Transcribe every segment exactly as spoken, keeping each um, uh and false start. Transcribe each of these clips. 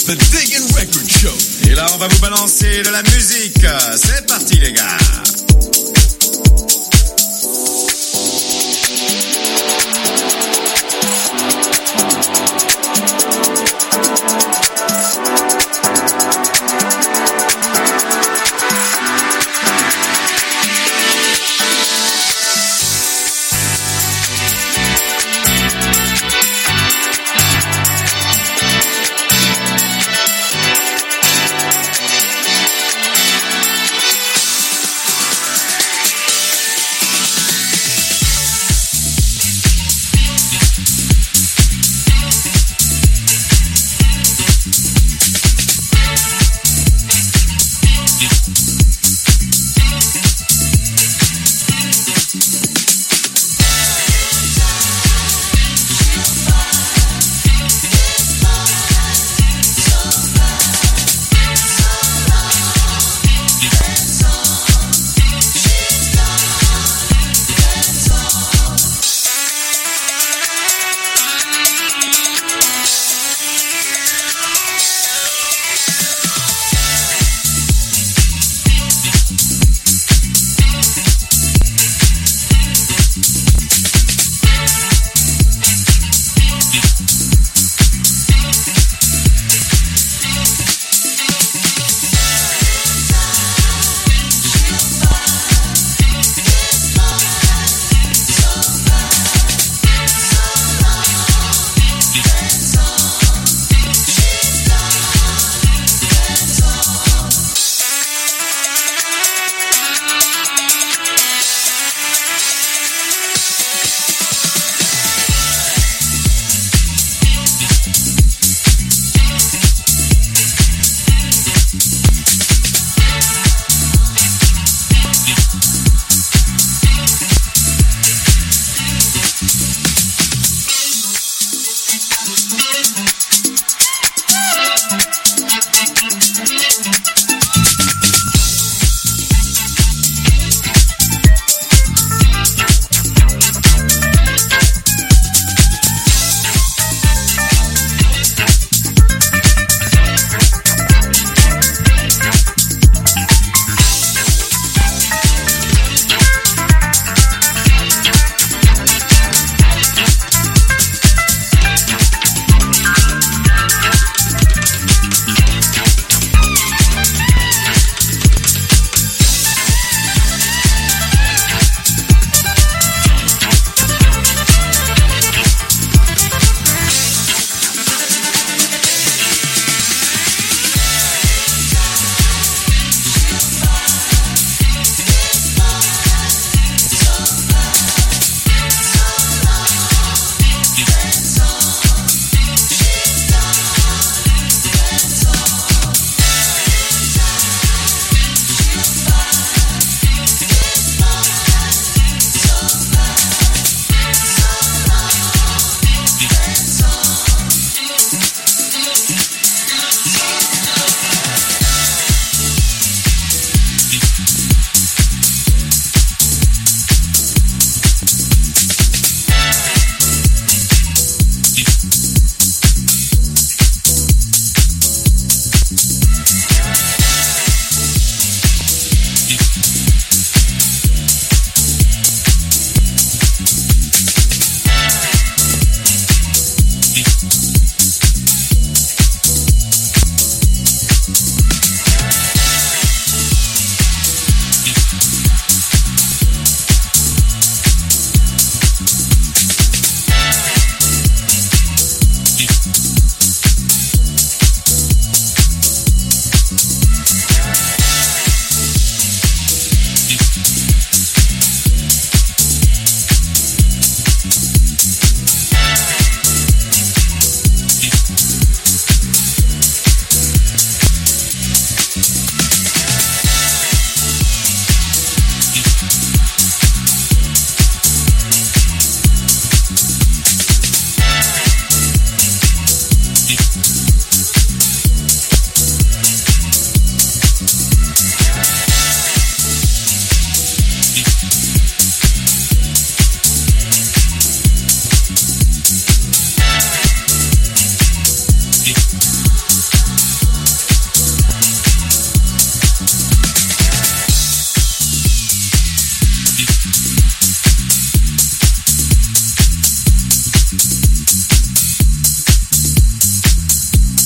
The Diggin' Record Show. Et là, on va vous balancer de la musique. C'est parti, les gars.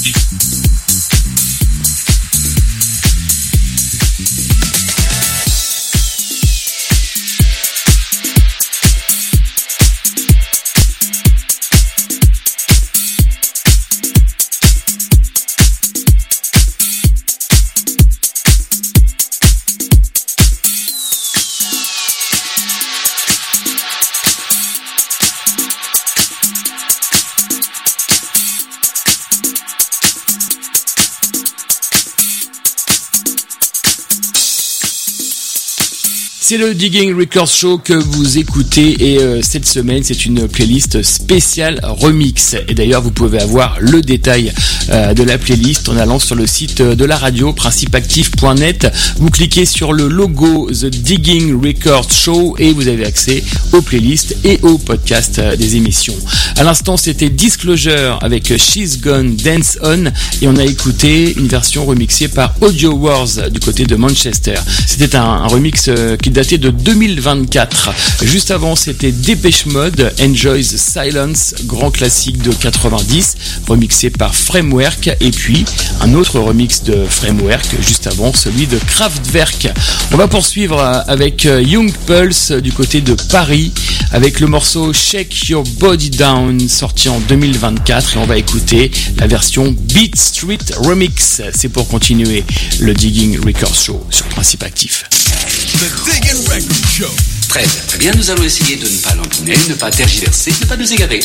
C'est le Digging Records Show que vous écoutez et euh, cette semaine c'est une playlist spéciale remix et d'ailleurs vous pouvez avoir le détail euh, de la playlist en allant sur le site de la radio principe actif point net. Vous cliquez sur le logo The Digging Records Show et vous avez accès aux playlists et aux podcasts euh, des émissions. À l'instant c'était Disclosure avec She's Gone Dance On et on a écouté une version remixée par Audio Wars du côté de Manchester. C'était un, un remix euh, qui daté de deux mille vingt-quatre. Juste avant, c'était Depeche Mode, Enjoy the Silence, grand classique de quatre-vingt-dix, remixé par Framework, et puis un autre remix de Framework, juste avant, celui de Kraftwerk. On va poursuivre avec Young Pulse du côté de Paris, avec le morceau Shake Your Body Down, sorti en deux mille vingt-quatre, et on va écouter la version Beat Street Remix. C'est pour continuer le Digging Records Show sur Principe Actif. The Digging Record Show. Très bien, très bien, nous allons essayer de ne pas lampouner, ne pas tergiverser, ne pas nous égarer.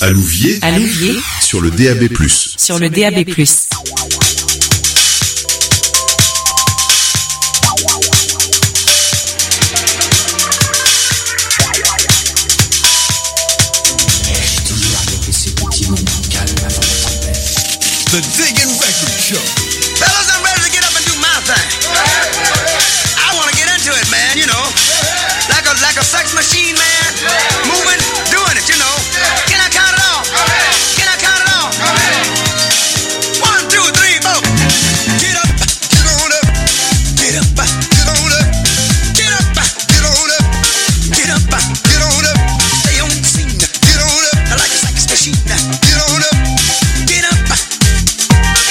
À Louviers, à Louviers, sur le D A B plus. Sur le D A B plus. The Digging Record Show. Fellas, I'm ready to get up and do my thing. I want to get into it, man, you know. Like a like a sex machine, man. Moving, doing it, you know. Can I count it off? Can I count it off? One, two, three, four. Get up, get on up. Get up, get on up. Get up, get on up. Get up, get on up. Stay on the scene. Get on up. Like a sex machine. Get on up. Get up.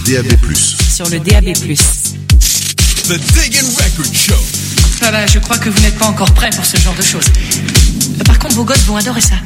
D A B plus. Sur le D A B plus. The Diggin' Record Show. Voilà, je crois que vous n'êtes pas encore prêts pour ce genre de choses. Par contre, vos gosses vont adorer ça.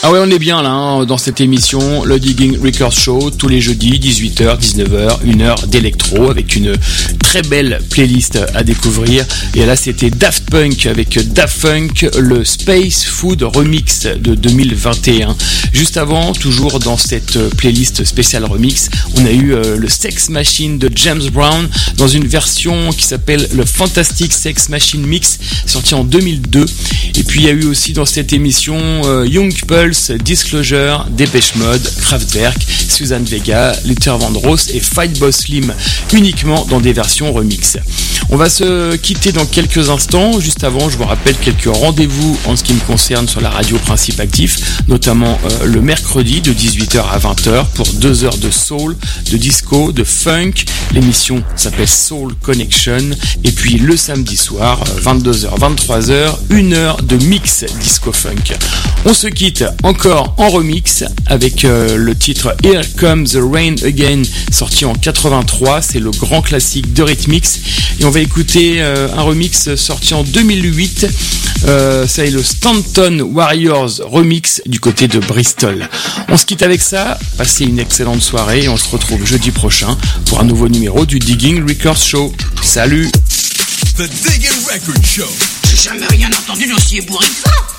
Ah ouais, on est bien là hein, dans cette émission, le Digging Records Show, tous les jeudis, dix-huit heures, dix-neuf heures, une heure d'électro avec une très belle playlist à découvrir. Et là, c'était Daft Punk avec Daft Punk, le Space Food Remix de deux mille vingt et un. Juste avant, toujours dans cette playlist spéciale remix, on a eu euh, le Sex Machine de James Brown dans une version qui s'appelle le Fantastic Sex Machine Mix, sorti en deux mille deux. Et puis il y a eu aussi dans cette émission euh, Young Pulse, Disclosure, Dépêche Mode, Kraftwerk, Suzanne Vega, Luther Vandross et Fatboy Slim, uniquement dans des versions remix. On va se quitter dans quelques instants. Juste avant, je vous rappelle quelques rendez-vous en ce qui me concerne sur la radio Principe Actif, notamment euh, le mercredi de dix-huit heures à vingt heures pour deux heures de soul, de disco, de funk. L'émission s'appelle Soul Connection. Et puis le samedi soir, vingt-deux heures, vingt-trois heures, une heure de mix disco funk. On se quitte encore en remix avec euh, le titre Here Comes the Rain Again, sorti en quatre-vingt-trois. C'est le grand classique de Rhythmix. Et on va écouter euh, un remix sorti en deux mille huit. Euh, ça est le Stanton Warriors remix du côté de Bristol. On se quitte avec ça. Passez une excellente soirée et on se retrouve jeudi prochain pour un nouveau numéro du Digging Records Show. Salut! The Digging Records Show. J'ai jamais rien entendu d'aussi ébouriffant.